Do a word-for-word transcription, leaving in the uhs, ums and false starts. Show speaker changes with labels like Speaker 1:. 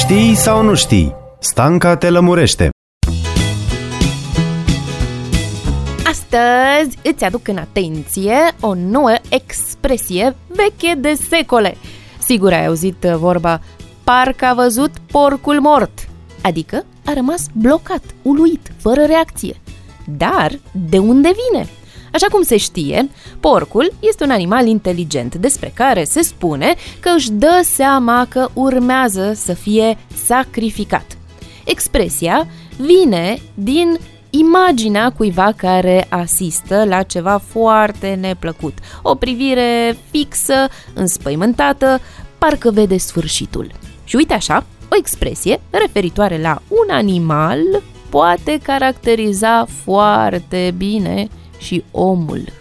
Speaker 1: Știi sau nu știi? Stanca te lămurește.
Speaker 2: Astăzi îți aduc în atenție o nouă expresie veche de secole. Sigur ai auzit vorba parcă a văzut porcul mort, adică a rămas blocat, uluit, fără reacție. Dar de unde vine? Așa cum se știe, porcul este un animal inteligent despre care se spune că își dă seama că urmează să fie sacrificat. Expresia vine din imaginea cuiva care asistă la ceva foarte neplăcut, o privire fixă, înspăimântată, parcă vede sfârșitul. Și uite așa, o expresie referitoare la un animal poate caracteriza foarte bine și omul.